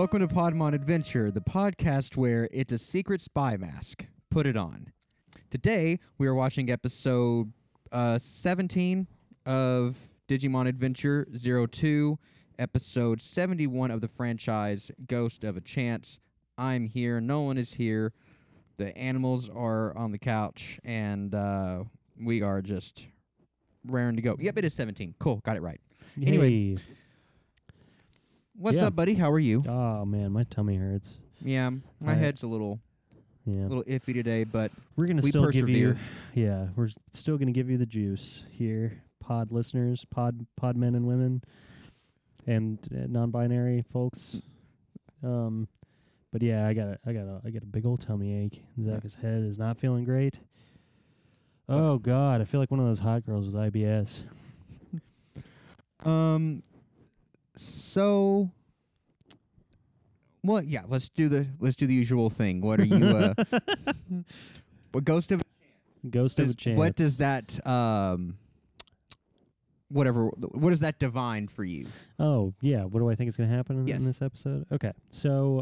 Welcome to Podmon Adventure, the podcast where it's a secret spy mask. Put it on. Today, we are watching episode 17 of Digimon Adventure 02, episode 71 of the franchise, Ghost of a Chance. I'm here. Nolan is here. The animals are on the couch, and we are just raring to go. Yep, it is 17. Cool, got it right. Anyway. Hey. What's up, buddy? How are you? Oh man, my tummy hurts. Yeah, my head's a little iffy today, but we're gonna we still give persevere. we're still gonna give you the juice here, pod listeners, pod men and women, and non-binary folks. But yeah, I got a big old tummy ache. Zach's head is not feeling great. Oh God, I feel like one of those hot girls with IBS. So, well, yeah, let's do the usual thing. What are you? What Ghost of a Chance? What does that whatever? What does that divine for you? Oh yeah, what do I think is going to happen in this episode? Okay, so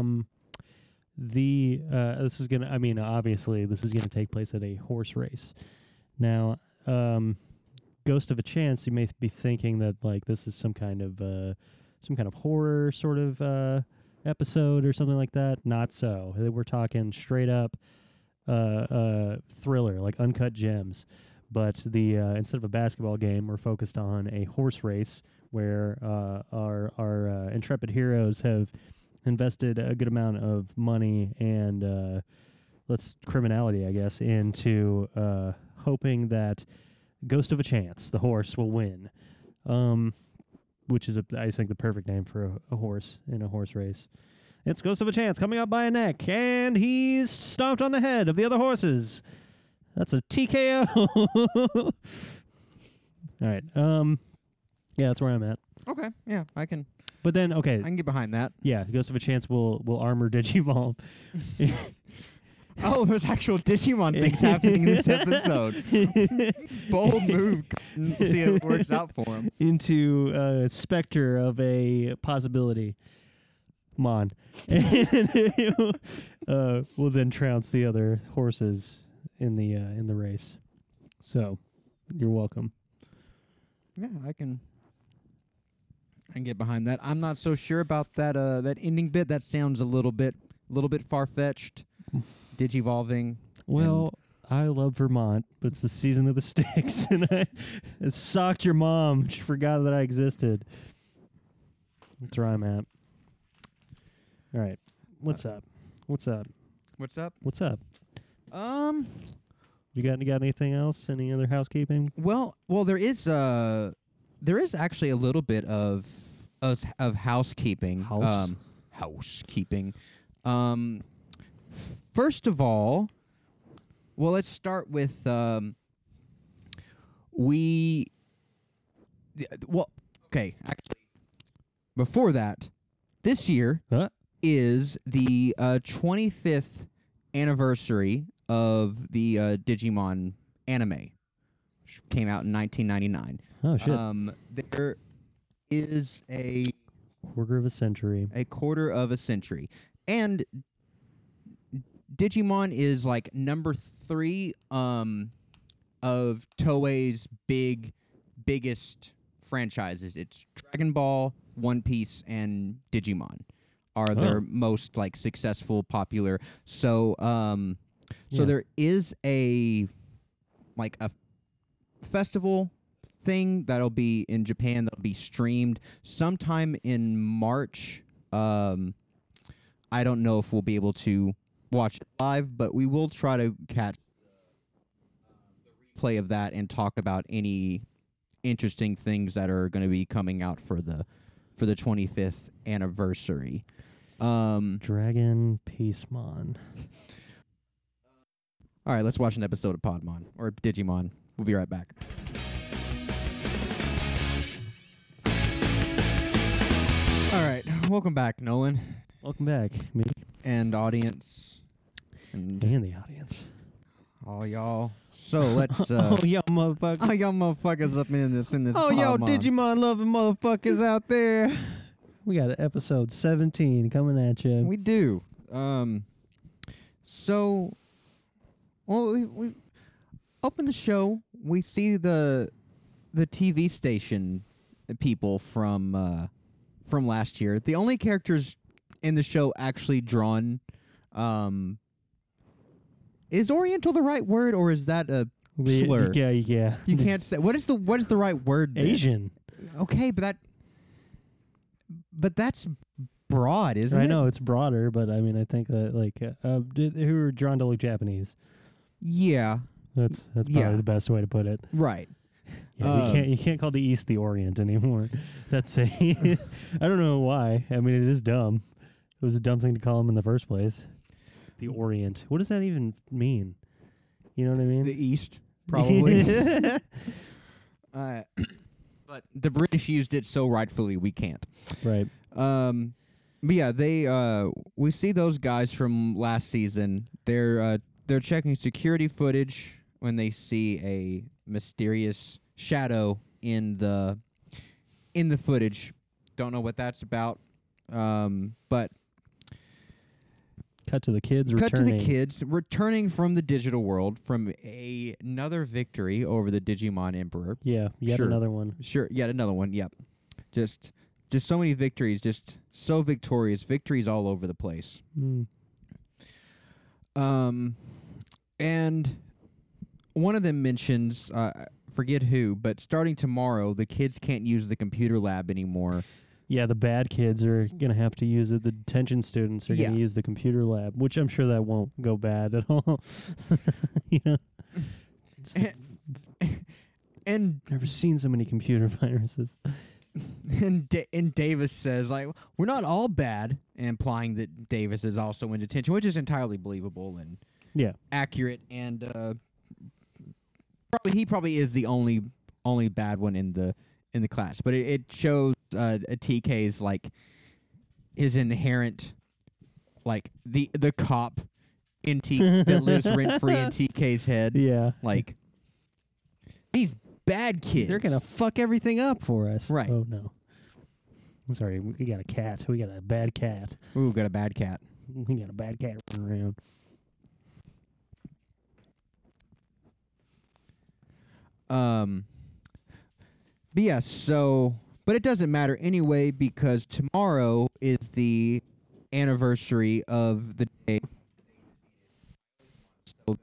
this is gonna. I mean, obviously, this is going to take place at a horse race. Now, Ghost of a Chance, you may be thinking that like this is some kind of horror sort of episode or something like that. Not so. We're talking straight up thriller, like Uncut Gems. But the instead of a basketball game, we're focused on a horse race where our intrepid heroes have invested a good amount of money and criminality, I guess, into hoping that Ghost of a Chance, the horse, will win, which is, I think, the perfect name for a horse in a horse race. It's Ghost of a Chance coming up by a neck, and he's stomped on the head of the other horses. That's a TKO. All right. Yeah, that's where I'm at. Okay. Yeah, I can. But then, okay. I can get behind that. Yeah, Ghost of a Chance will armor Digivolve. Oh, there's actual Digimon things happening in this episode. Bold move. See if it works out for him. Into a specter of a possibility. Mon. And will then trounce the other horses in the race. So, you're welcome. Yeah, I can get behind that. I'm not so sure about that ending bit. That sounds a little bit far-fetched. Digivolving. Well, I love Vermont, but it's the season of the sticks, and I socked your mom. She forgot that I existed. That's where I'm at. All right. What's up? What's up? You got anything else? Any other housekeeping? Well, there is actually a little bit of housekeeping. Housekeeping. First of all, well, let's start with actually, before that, this year is the 25th anniversary of the Digimon anime, which came out in 1999. Oh, shit. There is a quarter of a century. And Digimon is like number 3 of Toei's biggest franchises. It's Dragon Ball, One Piece, and Digimon are their most like successful, popular. So there is a festival thing that'll be in Japan that'll be streamed sometime in March. I don't know if we'll be able to watch it live, but we will try to catch the replay of that and talk about any interesting things that are going to be coming out for the 25th anniversary. Dragon Peacemon. All right, let's watch an episode of Podmon or Digimon. We'll be right back. All right, welcome back, Nolan. Welcome back, me and audience, and the audience. All y'all. So let's. Oh y'all motherfuckers! Oh y'all motherfuckers up in this. Oh y'all Digimon loving motherfuckers out there. We got episode 17 coming at you. We do. So, well, we open the show. We see the TV station people from last year. The only characters in the show actually drawn. Is Oriental the right word, or is that a slur? Yeah. You can't say. What is the right word? Then? Asian. Okay, but that's broad, isn't it? I know it's broader, but I mean, I think that who are drawn to look Japanese. Yeah, that's probably the best way to put it. Right. Yeah, you can't call the East the Orient anymore. That's I don't know why. I mean, it is dumb. It was a dumb thing to call them in the first place. The Orient. What does that even mean? You know what I mean? The East, probably. But the British used it, so rightfully we can't. Right. But yeah, we see those guys from last season. They're checking security footage when they see a mysterious shadow in the footage. Don't know what that's about. But cut to the kids returning from the digital world from another victory over the Digimon Emperor. Yeah, yet another one. Sure, yet another one. Yep. Just so many victories, just so victorious. Victories all over the place. And one of them mentions, forget who, but starting tomorrow, the kids can't use the computer lab anymore. Yeah, the bad kids are going to have to use it. The detention students are going to use the computer lab, which I'm sure that won't go bad at all. You know? And never seen so many computer viruses. And Davis says, like, we're not all bad, implying that Davis is also in detention, which is entirely believable and accurate. And he probably is the only bad one in the class. But it shows TK's like his inherent like the cop in that lives rent free in TK's head. Yeah, like these bad kids. They're gonna fuck everything up for us. Right. Oh no. I'm sorry. We got a cat. We got a bad cat. Ooh, got a bad cat. We got a bad cat running around. But yeah, but it doesn't matter anyway because tomorrow is the anniversary of the day. So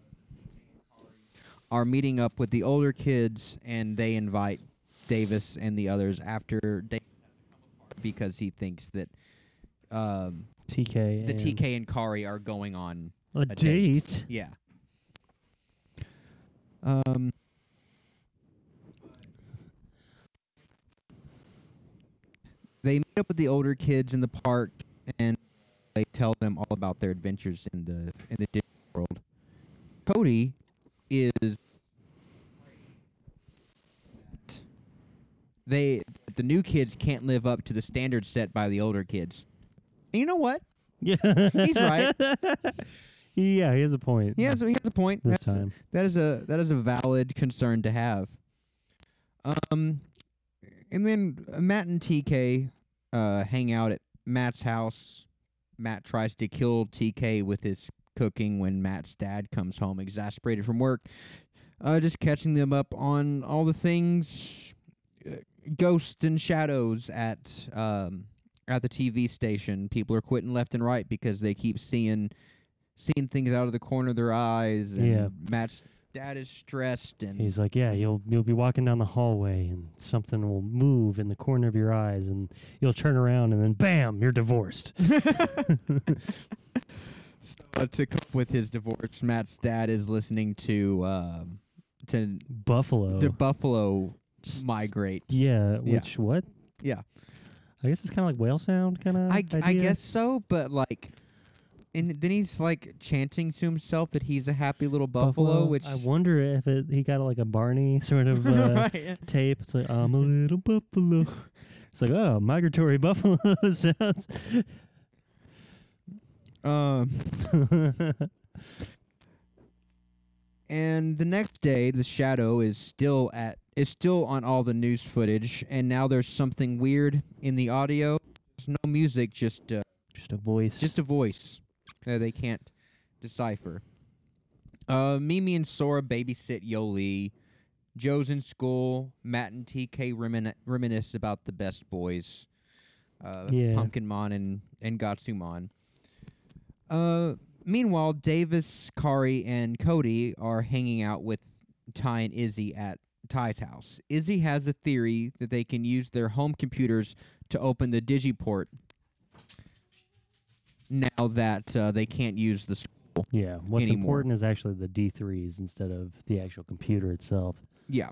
are meeting up with the older kids, and they invite Davis and the others after Davis because he thinks that TK and Kari are going on a date. Yeah. They meet up with the older kids in the park, and they tell them all about their adventures in the digital world. Cody is the new kids can't live up to the standards set by the older kids. And you know what? Yeah, he's right. Yeah, he has a point. He has a point. This time. That is a valid concern to have. And then Matt and TK hang out at Matt's house. Matt tries to kill TK with his cooking when Matt's dad comes home exasperated from work. Just catching them up on all the things, ghosts and shadows at the TV station. People are quitting left and right because they keep seeing things out of the corner of their eyes. And Matt's dad is stressed, and he's like, "Yeah, you'll be walking down the hallway, and something will move in the corner of your eyes, and you'll turn around, and then bam, you're divorced." So, to cope with his divorce, Matt's dad is listening to Buffalo. The Buffalo migrate. Yeah. Which what? Yeah. I guess it's kind of like whale sound, kind of. I guess so, but like. And then he's like chanting to himself that he's a happy little buffalo. Which I wonder if he got like a Barney sort of tape. It's like, I'm a little buffalo. It's like, oh, migratory buffalo sounds. And the next day, the shadow is still on all the news footage, and now there's something weird in the audio. There's no music, just a voice. just a voice that they can't decipher. Mimi and Sora babysit Yoli. Joe's in school. Matt and TK reminisce about the best boys. Pumpkinmon and Gatsumon. Meanwhile, Davis, Kari, and Cody are hanging out with Ty and Izzy at Ty's house. Izzy has a theory that they can use their home computers to open the Digiport now that they can't use the school. Yeah, what's anymore. important is actually the D3s instead of the actual computer itself. Yeah.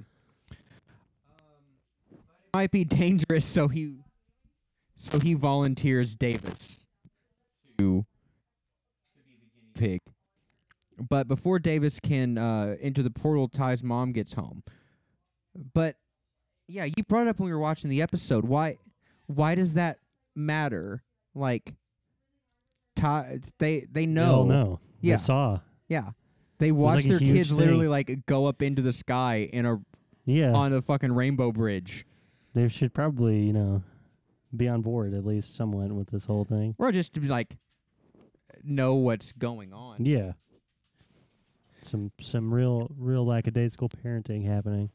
Might be dangerous, so he volunteers Davis to be the guinea pig. But before Davis can enter the portal, Ty's mom gets home. But yeah, you brought it up when we were watching the episode. Why does that matter? Like, Ty, they know. They all know. Yeah. They saw. Yeah. They watch like a their huge kids thing. literally like go up into the sky in a on a fucking rainbow bridge. They should probably, be on board at least somewhat with this whole thing. Or just to be like know what's going on. Yeah. Some real lackadaisical parenting happening.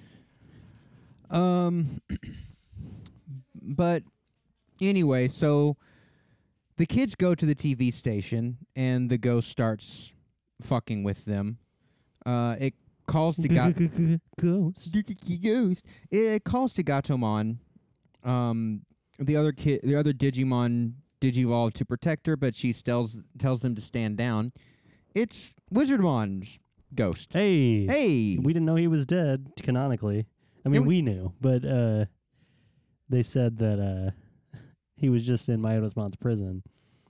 But anyway, so the kids go to the TV station and the ghost starts fucking with them. It calls to Ghost. Ghost. It calls to Gatomon. The other Digimon digivolve to protect her, but she tells them to stand down. It's Wizardmon's ghost. Hey. Hey. We didn't know he was dead canonically. I mean, we knew, but they said that he was just in Myotosmon's prison.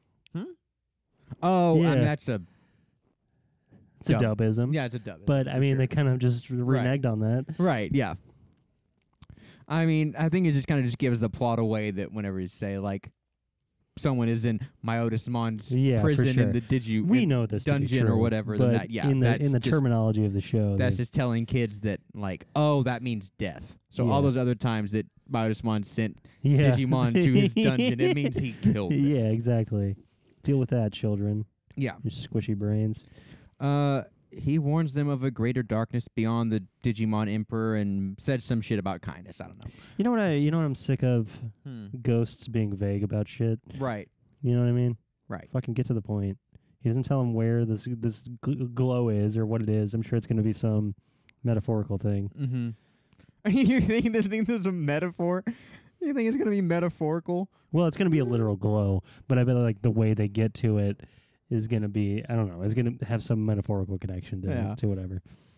Oh, yeah. That's a... It's a dubism. Yeah, it's a dubism. But, I mean, they kind of just reneged on that. Right, yeah. I mean, I think it just kind of just gives the plot away that whenever you say, like, someone is in Myotosmon's prison in the we know this dungeon to be true, or whatever, but then that, yeah. in the terminology of the show. That's just telling kids that, like, oh, that means death. So all those other times that Myotosmon sent Digimon to his dungeon, it means he killed them. Yeah, exactly. Deal with that, children. Yeah. Your squishy brains. He warns them of a greater darkness beyond the Digimon Emperor and said some shit about kindness. I don't know. You know what I'm sick of? Ghosts being vague about shit. Right. You know what I mean? Right. Fucking get to the point. He doesn't tell him where this glow is or what it is. I'm sure it's going to be some metaphorical thing. Mm-hmm. You think there's a metaphor? You think it's going to be metaphorical? Well, it's going to be a literal glow, but I bet like the way they get to it is going to be, I don't know, it's going to have some metaphorical connection to whatever.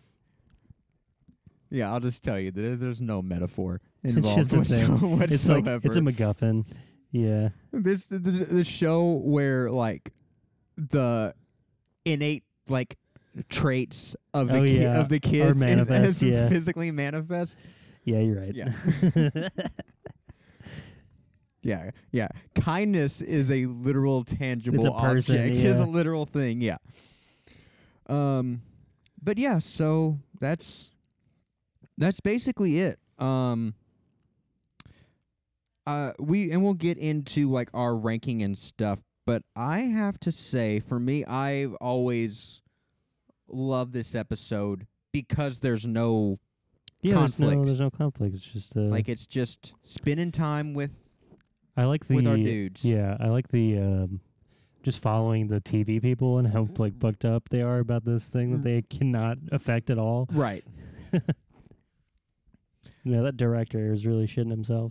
Yeah, I'll just tell you that there's no metaphor involved it's just a thing. whatsoever. It's a MacGuffin. Yeah. This the show where like the innate like traits of the kids manifest, is physically manifest. Yeah, you're right. Yeah. Yeah. Kindness is a literal tangible it's a person, object. It's a literal thing, yeah. But yeah, so that's basically it. We'll get into like our ranking and stuff, but I have to say, for me, I've always loved this episode because there's no conflict. There's no conflict. It's just like it's just spending time with our dudes. Yeah, I like the just following the TV people and how like bucked up they are about this thing that they cannot affect at all. Right. That director is really shitting himself.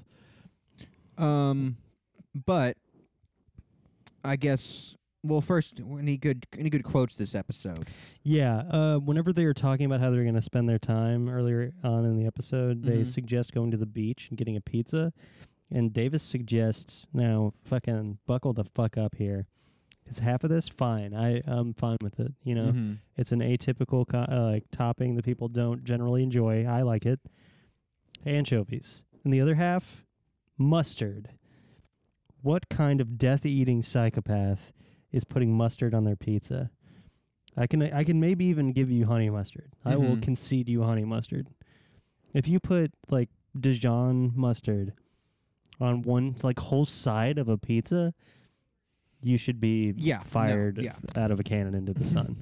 But I guess first, any good quotes this episode? Yeah, whenever they were talking about how they're going to spend their time earlier on in the episode, they suggest going to the beach and getting a pizza. And Davis suggests, now fucking buckle the fuck up here. Is half of this fine? I'm fine with it. It's an atypical topping that people don't generally enjoy. I like it. Anchovies. And the other half, mustard. What kind of death-eating psychopath is putting mustard on their pizza? I can maybe even give you honey mustard. I will concede you honey mustard. If you put like Dijon mustard on one like whole side of a pizza, you should be fired out of a cannon into the sun.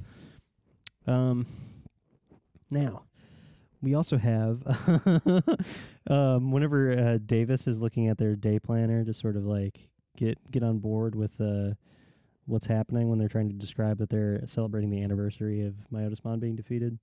Now, we also have whenever Davis is looking at their day planner to sort of like get on board with what's happening when they're trying to describe that they're celebrating the anniversary of Myotismon being defeated.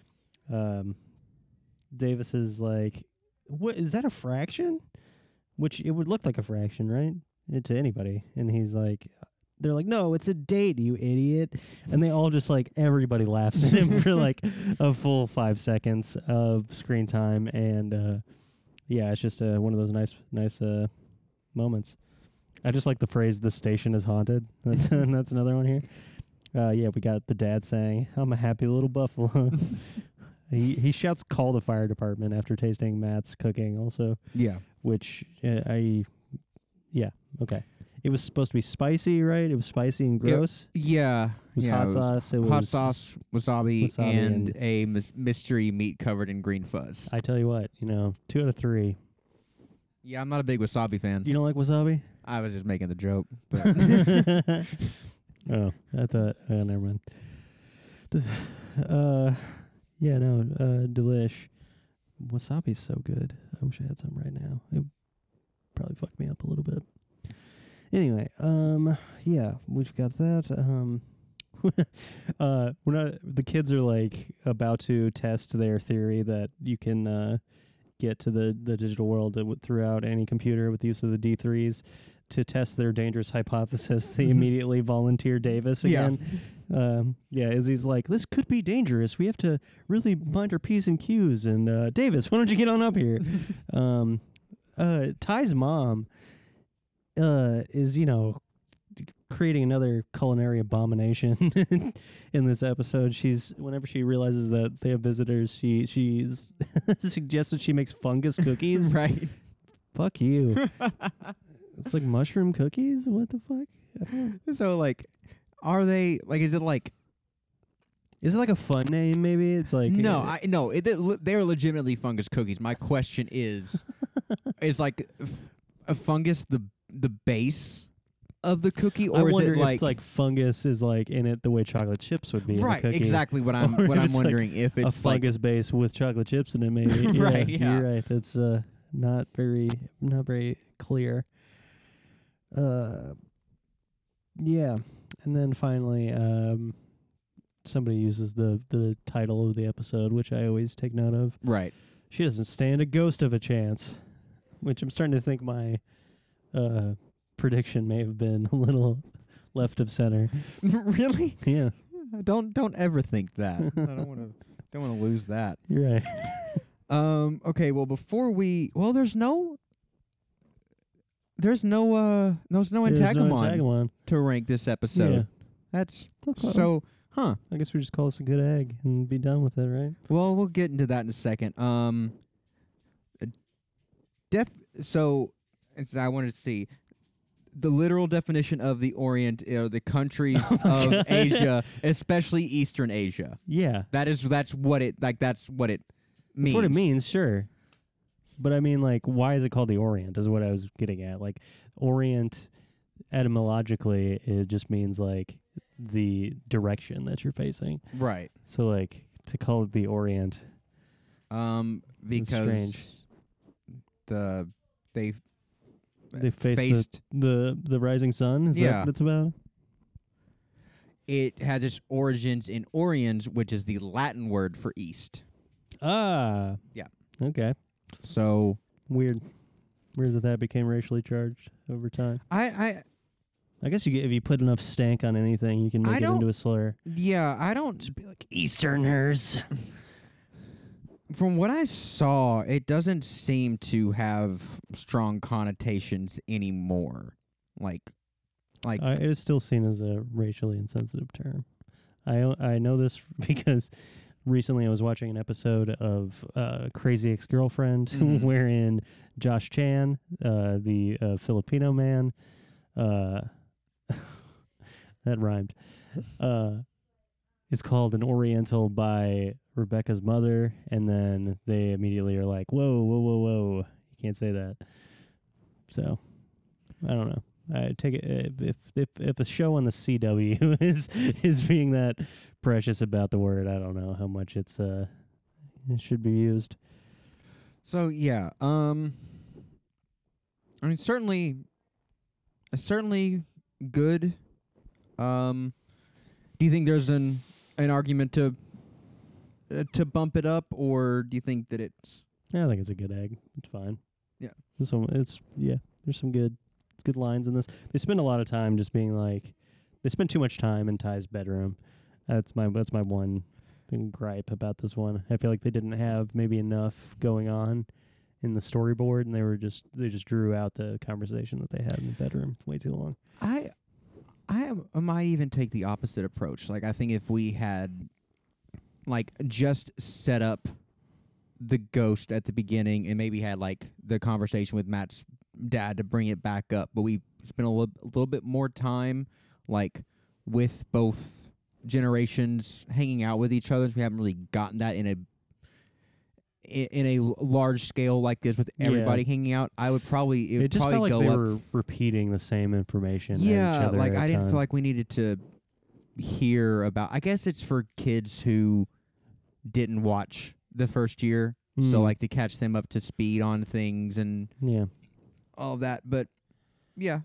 Davis is like, "What is that, a fraction?" Which it would look like a fraction, right? To anybody. And he's like, they're like, "No, it's a date, you idiot." And they all just like, everybody laughs at him for like a full 5 seconds of screen time. And yeah, it's just one of those nice moments. I just like the phrase, "the station is haunted." That's that's another one here. Yeah, we got the dad saying, "I'm a happy little buffalo." He shouts, "Call the fire department," after tasting Matt's cooking also. Yeah. Which okay. It was supposed to be spicy, right? It was spicy and gross. Yeah. It was hot sauce. It was hot sauce, wasabi and a mystery meat covered in green fuzz. I tell you what, 2 out of 3. Yeah, I'm not a big wasabi fan. You don't like wasabi? I was just making the joke. But Oh, I thought. Never mind. Yeah, no, delish. Wasabi's so good. I wish I had some right now. It probably fucked me up a little bit. Anyway, yeah, we've got that. The kids are like about to test their theory that you can get to the digital world throughout any computer with the use of the D3s. To test their dangerous hypothesis, they immediately volunteer Davis again. Izzy's like, "This could be dangerous. We have to really mind our P's and Q's." And Davis, why don't you get on up here? Ty's mom is, creating another culinary abomination in this episode. Whenever she realizes that they have visitors, she's suggests that she makes fungus cookies. Right. Fuck you. It's like mushroom cookies? What the fuck? So, like, are they, like, is it like a fun name, maybe? It's like... No, they're legitimately fungus cookies. My question is like a fungus the base of the cookie, or I wonder is it if it's like fungus is like in it the way chocolate chips would be in a cookie. Exactly what I'm wondering, if it's a fungus base with chocolate chips in it, maybe. Right, yeah. You're right. It's not very clear. Yeah, and then finally, somebody uses the title of the episode, which I always take note of. Right. She doesn't stand a ghost of a chance, which I'm starting to think my prediction may have been a little left of center. Really? Yeah. Don't ever think that. I don't want to lose that. You're right. Okay. Well, there's no Antagamon to rank this episode. Yeah. That's okay. so. I guess we just call this a good egg and be done with it, right? Well, we'll get into that in a second. So I wanted to see the literal definition of the Orient, the countries of Asia, especially Eastern Asia. Yeah, that's what it means. That's what it means, sure. But I mean, like, why is it called the Orient? Is what I was getting at. Like, Orient, etymologically, it just means like the direction that you're facing. Right. So, like, to call it the Orient, because strange. They faced the rising sun. Is that what it's about? It has its origins in Oriens, which is the Latin word for east. Ah. Yeah. Okay. So weird that became racially charged over time. I guess if you put enough stank on anything, you can make it into a slur. Yeah, I don't. Just be like Easterners. From what I saw, it doesn't seem to have strong connotations anymore. Like it is still seen as a racially insensitive term. I know this because recently I was watching an episode of Crazy Ex-Girlfriend, wherein Josh Chan, the Filipino man, that rhymed, is called an Oriental by Rebecca's mother, and then they immediately are like, whoa, you can't say that. So I don't know. I take it if a show on the CW is being that precious about the word, I don't know how much it should be used. So yeah, I mean certainly good. Do you think there's an argument to bump it up, or do you think that it's? Yeah, I think it's a good egg. It's fine. Yeah. There's some good lines in this. They spend a lot of time just being like, they spend too much time in Ty's bedroom. That's my one thing gripe about this one. I feel like they didn't have maybe enough going on in the storyboard, and they just drew out the conversation that they had in the bedroom way too long. I might even take the opposite approach. Like, I think if we had like just set up the ghost at the beginning and maybe had like the conversation with Matt's dad to bring it back up, but we spent a little bit more time like with both generations hanging out with each other. We haven't really gotten that in a large scale like this with everybody hanging out. I would probably it just probably felt like go they up. were repeating the same information. at each Yeah, other like at a I didn't time. feel like we needed to hear about. I guess it's for kids who didn't watch the first year, so like to catch them up to speed on things and yeah. all of that. But yeah,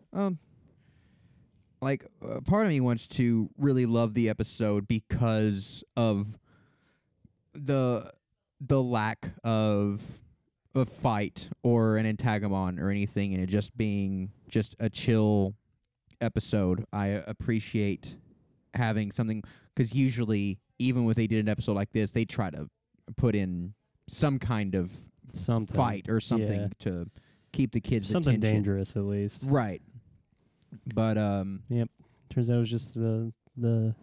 like part of me wants to really love the episode because of the lack of a fight or an antagonist or anything, and it just being just a chill episode. I appreciate having something, because usually, even when they did an episode like this, they try to put in some kind of Something. fight or something Yeah. to keep the kids' Something attention. dangerous at least. Right. But Turns out it was just the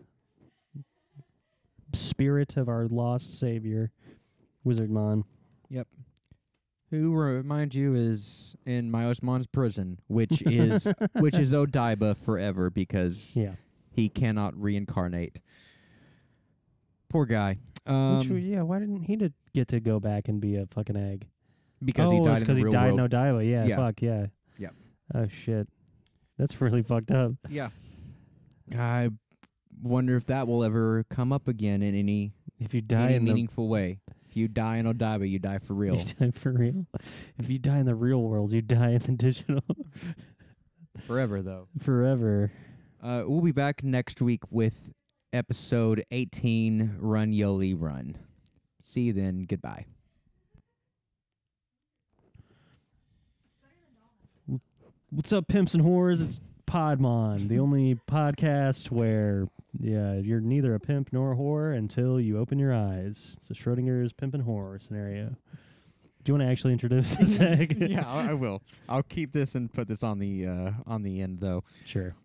spirit of our lost savior, Wizardmon. yep. Who, remind you, is in Miosmon's prison, which is Odaiba forever because Yeah. he cannot reincarnate. Poor guy. Why didn't he get to go back and be a fucking egg? Because he died in the he real died world. in Odaiba. Yeah, Yeah. fuck, yeah. Yep. Oh, shit. That's really fucked up. Yeah. I wonder if that will ever come up again in any If you die in the meaningful way. If you die in Odaiba, you die for real. You die for real. If you die in the real world, you die in the digital. Forever, though. Forever. We'll be back next week with episode 18, Run Yoli Run. See you then. Goodbye. What's up, pimps and whores? It's Podmon, the only podcast where you're neither a pimp nor a whore until you open your eyes. It's a Schrodinger's pimp and whore scenario. Do you want to actually introduce this egg? Yeah, I will. I'll keep this and put this on the end, though. Sure.